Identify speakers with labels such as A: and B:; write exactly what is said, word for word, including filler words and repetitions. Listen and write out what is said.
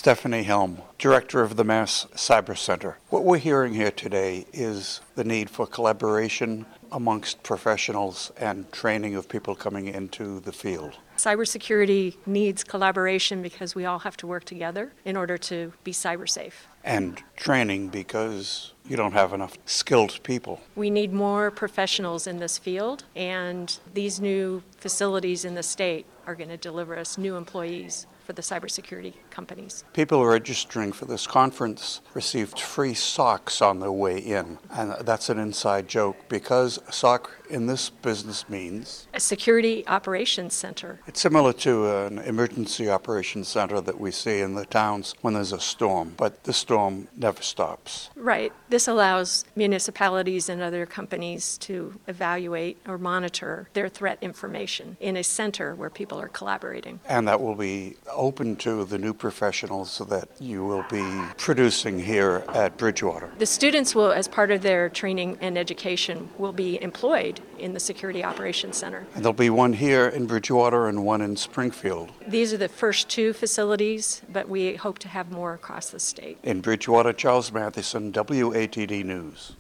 A: Stephanie Helm, Director of the Mass Cyber Center. What we're hearing here today is the need for collaboration amongst professionals and training of people coming into the field.
B: Cybersecurity needs collaboration because we all have to work together in order to be cyber safe.
A: And training because you don't have enough skilled people.
B: We need more professionals in this field, and these new facilities in the state are going to deliver us new employees for the cybersecurity companies.
A: People registering for this conference received free socks on their way in, and that's an inside joke because a sock in this business means
B: a security operations center.
A: It's similar to an emergency operations center that we see in the towns when there's a storm, but the storm never stops.
B: Right. This allows municipalities and other companies to evaluate or monitor their threat information in a center where people are collaborating.
A: And that will be open to the new professionals that you will be producing here at Bridgewater.
B: The students will, as part of their training and education, will be employed in the Security Operations Center.
A: And there'll be one here in Bridgewater and one in Springfield.
B: These are the first two facilities, but we hope to have more across the state.
A: In Bridgewater, Charles Matheson, W A T D News.